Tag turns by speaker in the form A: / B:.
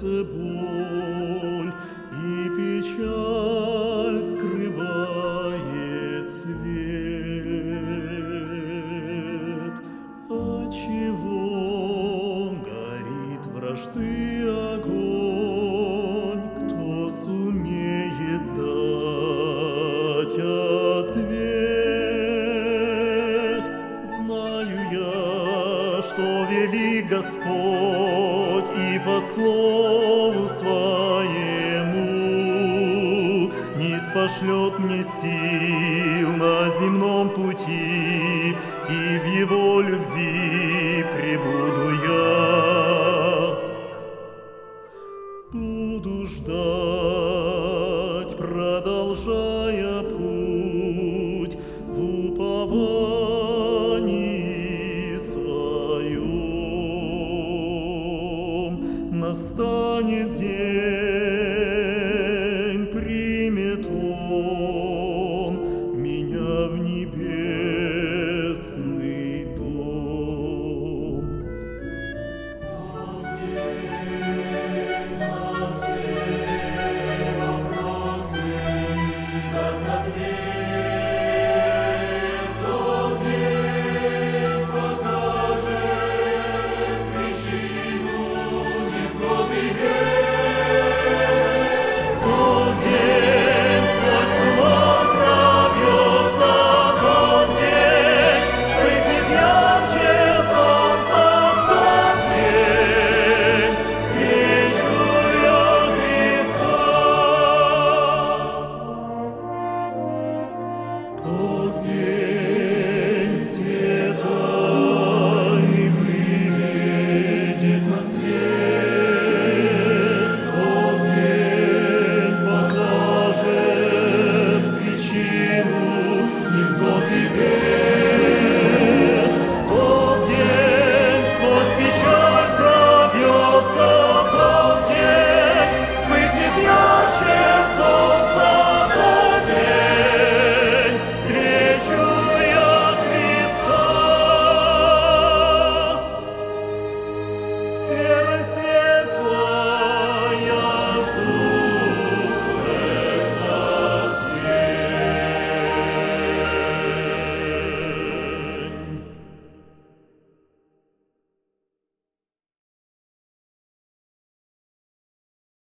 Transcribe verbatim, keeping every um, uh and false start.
A: сердце боль, и печаль скрывает свет. Отчего горит вражды огонь? Кто сумеет дать ответ? Знаю я, что велик Господь, и по слову Своему не спошлет мне сил на земном пути, и в Его любви пребуду я. Буду ждать, продолжая путь в уповании своем. Настанет